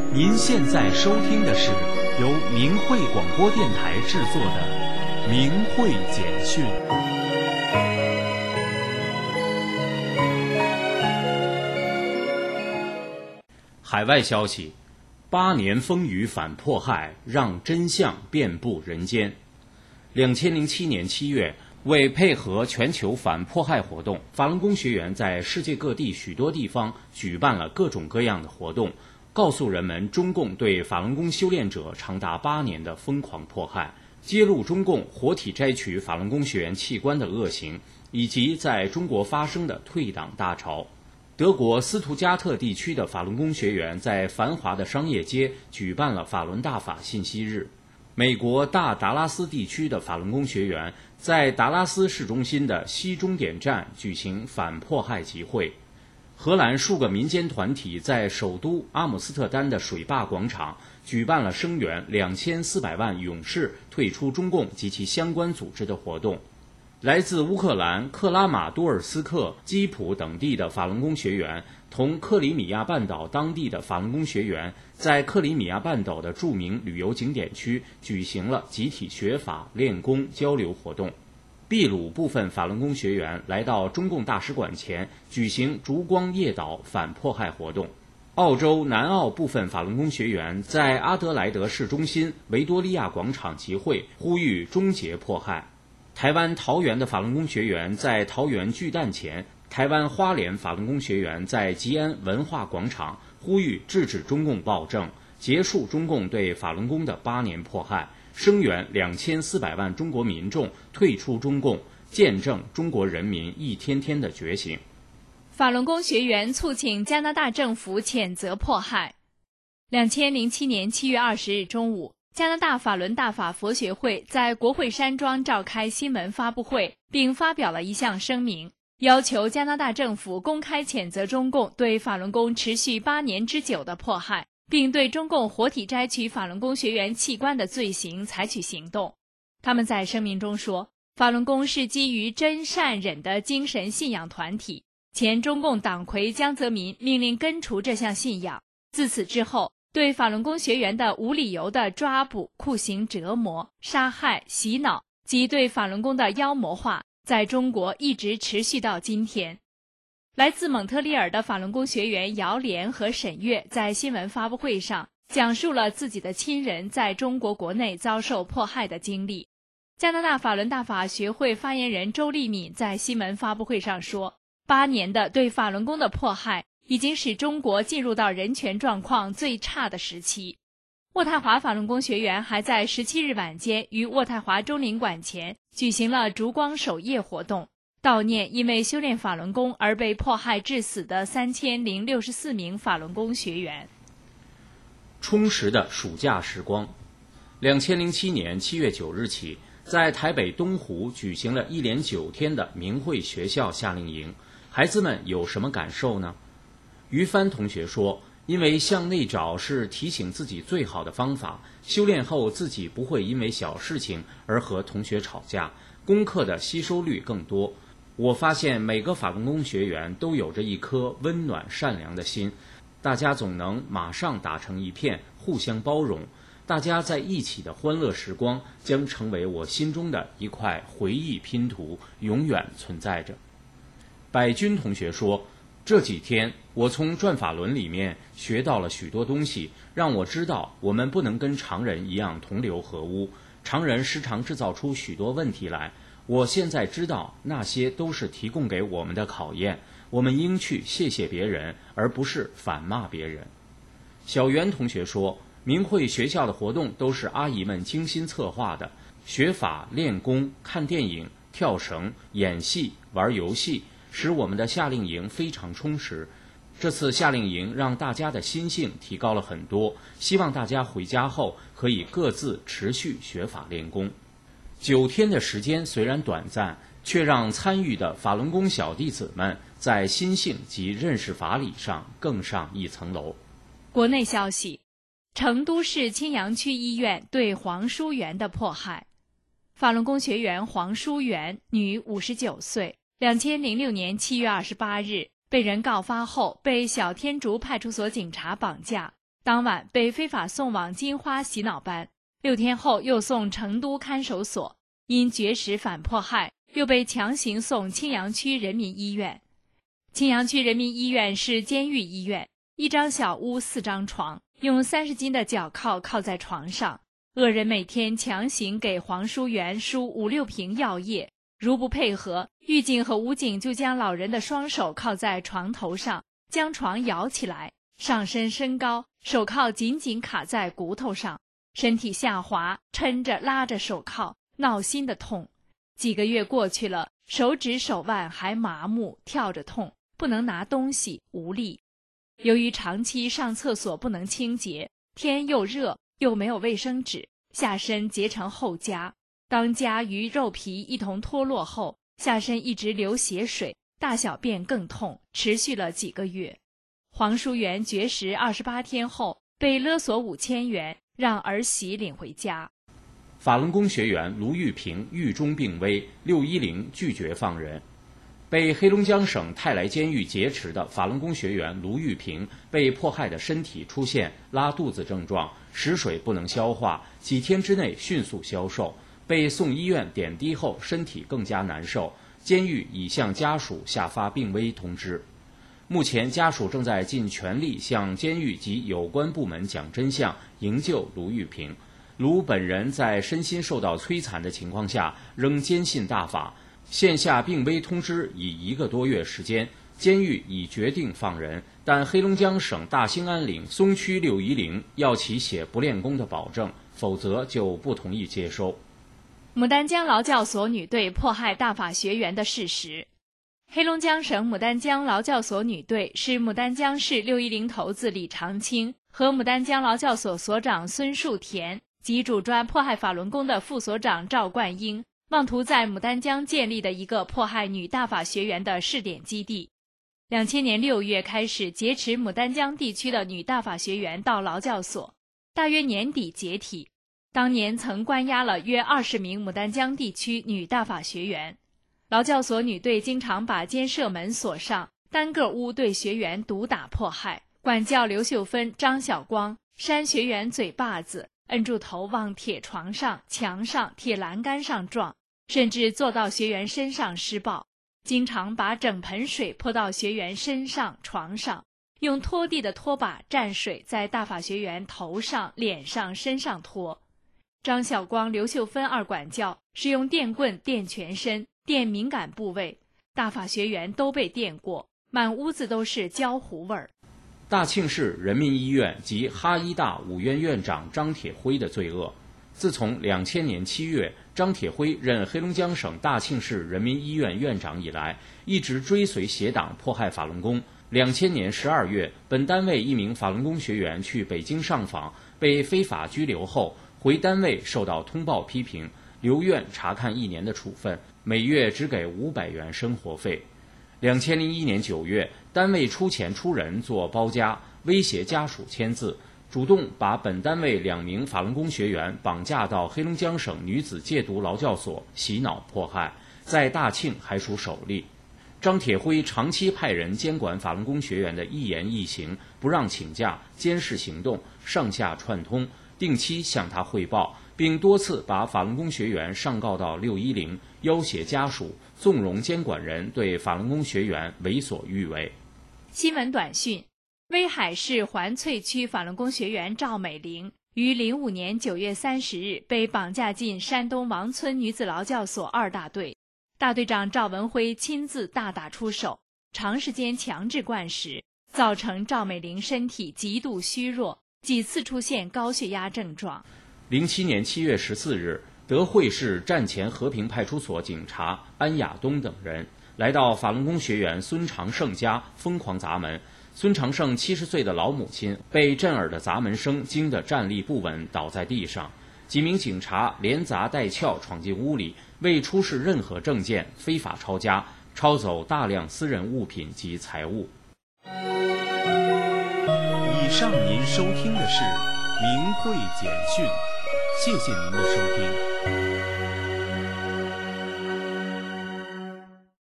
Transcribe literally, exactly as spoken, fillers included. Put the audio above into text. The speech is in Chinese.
您现在收听的是由明慧广播电台制作的《明慧简讯》。海外消息：八年风雨反迫害，让真相遍布人间。两千零七年七月，为配合全球反迫害活动，法轮功学员在世界各地许多地方举办了各种各样的活动，告诉人们中共对法轮功修炼者长达八年的疯狂迫害，揭露中共活体摘取法轮功学员器官的恶行，以及在中国发生的退党大潮。德国斯图加特地区的法轮功学员在繁华的商业街举办了法轮大法信息日。美国大达拉斯地区的法轮功学员在达拉斯市中心的西终点站举行反迫害集会。荷兰数个民间团体在首都阿姆斯特丹的水坝广场举办了声援两千四百万勇士退出中共及其相关组织的活动。来自乌克兰克拉马多尔斯克、基辅等地的法轮功学员同克里米亚半岛当地的法轮功学员在克里米亚半岛的著名旅游景点区举行了集体学法、练功交流活动。秘鲁部分法轮功学员来到中共大使馆前举行烛光夜祷反迫害活动。澳洲南澳部分法轮功学员在阿德莱德市中心维多利亚广场集会，呼吁终结迫害。台湾桃园的法轮功学员在桃园巨蛋前，台湾花莲法轮功学员在吉安文化广场呼吁制止中共暴政，结束中共对法轮功的八年迫害，声援两千四百万中国民众退出中共，见证中国人民一天天的觉醒。 法轮功学员促请加拿大政府谴责迫害。两千零七年七月二十日中午，加拿大法轮大法佛学会在国会山庄召开新闻发布会，并发表了一项声明，要求加拿大政府公开谴责中共对法轮功持续八年之久的迫害，并对中共活体摘取法轮功学员器官的罪行采取行动。他们在声明中说，法轮功是基于真善忍的精神信仰团体，前中共党魁江泽民命令根除这项信仰，自此之后，对法轮功学员的无理由的抓捕、酷刑折磨、杀害、洗脑及对法轮功的妖魔化，在中国一直持续到今天。来自蒙特利尔的法轮功学员姚莲和沈月在新闻发布会上讲述了自己的亲人在中国国内遭受迫害的经历。加拿大法轮大法学会发言人周丽敏在新闻发布会上说，八年的对法轮功的迫害已经使中国进入到人权状况最差的时期。渥太华法轮功学员还在十七日晚间于渥太华中领馆前举行了烛光守夜活动，悼念因为修炼法轮功而被迫害致死的三千零六十四名法轮功学员。 充实的暑假时光。两千零七年七月九日起，在台北东湖举行了一连九天的明慧学校夏令营，孩子们有什么感受呢？于帆同学说，因为向内找是提醒自己最好的方法，修炼后自己不会因为小事情而和同学吵架，功课的吸收率更多。我发现每个法轮功学员都有着一颗温暖善良的心，大家总能马上打成一片，互相包容，大家在一起的欢乐时光将成为我心中的一块回忆拼图，永远存在着。百军同学说，这几天我从转法轮里面学到了许多东西，让我知道我们不能跟常人一样同流合污，常人时常制造出许多问题来，我现在知道那些都是提供给我们的考验，我们应去谢谢别人，而不是反骂别人。小袁同学说，明慧学校的活动都是阿姨们精心策划的，学法、练功、看电影、跳绳、演戏、玩游戏，使我们的夏令营非常充实。这次夏令营让大家的心性提高了很多，希望大家回家后可以各自持续学法练功。九天的时间虽然短暂，却让参与的法轮功小弟子们在心性及认识法理上更上一层楼。 国内消息，成都市青羊区医院对黄淑媛的迫害。法轮功学员黄淑媛，女，五十九岁，两千零六年七月二十八日被人告发后，被小天竺派出所警察绑架， 当晚被非法送往金花洗脑班，六天后又送成都看守所，因绝食反迫害，又被强行送青羊区人民医院。青羊区人民医院是监狱医院，一张小屋四张床，用三十斤的脚铐铐在床上，恶人每天强行给黄淑媛输五六瓶药液，如不配合，狱警和武警就将老人的双手铐在床头上，将床摇起来，上身升高，手铐紧紧卡在骨头上，身体下滑，抻着拉着手铐，闹心的痛。几个月过去了，手指手腕还麻木，跳着痛，不能拿东西，无力。由于长期上厕所不能清洁，天又热，又没有卫生纸，下身结成厚痂，当痂与肉皮一同脱落后，下身一直流血水，大小便更痛，持续了几个月。黄淑媛绝食二十八天后，被勒索五千元，让儿媳领回家。 法轮功学员卢玉平狱中病危，六一零拒绝放人。被黑龙江省泰来监狱劫持的法轮功学员卢玉平被迫害的身体出现拉肚子症状，食水不能消化，几天之内迅速消瘦。被送医院点滴后，身体更加难受，监狱已向家属下发病危通知。目前家属正在尽全力向监狱及有关部门讲真相，营救卢玉平。卢本人在身心受到摧残的情况下，仍坚信大法。现下病危通知已一个多月时间，监狱已决定放人，但黑龙江省大兴安岭松区六一零要其写不练功的保证，否则就不同意接收。 牡丹江劳教所女队迫害大法学员的事实。黑龙江省牡丹江劳教所女队是牡丹江市六一零头子李长青和牡丹江劳教所所长孙树田及主抓迫害法轮功的副所长赵冠英妄图在牡丹江建立的一个迫害女大法学员的试点基地。两千年六月开始劫持牡丹江地区的女大法学员到劳教所，大约年底解体。当年曾关押了约二十名牡丹江地区女大法学员。劳教所女队经常把监舍门锁上，单个屋对学员毒打迫害，管教刘秀芬、张晓光，扇学员嘴巴子，摁住头往铁床上、墙上、铁栏杆上撞，甚至坐到学员身上施暴。经常把整盆水泼到学员身上、床上，用拖地的拖把蘸水在大法学员头上、脸上、身上拖。张晓光、刘秀芬二管教是用电棍电全身、电敏感部位，大法学员都被电过，满屋子都是焦糊味儿。 大庆市人民医院及哈医大五院院长张铁辉的罪恶。自从两千年七月张铁辉任黑龙江省大庆市人民医院院长以来，一直追随邪党迫害法轮功。两千年十二月，本单位一名法轮功学员去北京上访，被非法拘留后回单位受到通报批评，留院查看一年的处分，每月只给五百元生活费。两千零一年九月，单位出钱出人做包夹，威胁家属签字，主动把本单位两名法轮功学员绑架到黑龙江省女子戒毒劳教所洗脑迫害，在大庆还属首例。张铁辉长期派人监管法轮功学员的一言一行，不让请假，监视行动，上下串通，定期向他汇报，并多次把法轮功学员上告到六一零，要挟家属，纵容监管人对法轮功学员为所欲为。 新闻短讯：威海市环翠区法轮功学员赵美玲于零五年九月三十日被绑架进山东王村女子劳教所二大队，大队长赵文辉亲自大打出手，长时间强制灌食，造成赵美玲身体极度虚弱，几次出现高血压症状。 零七年七月十四日，德惠市站前和平派出所警察安亚东等人来到法轮功学员孙长胜家，疯狂砸门。孙长胜七十岁的老母亲被震耳的砸门声惊得站立不稳，倒在地上。几名警察连砸带撬闯进屋里，未出示任何证件，非法抄家，抄走大量私人物品及财物。 以上您收听的是明慧简讯，谢谢您的收听。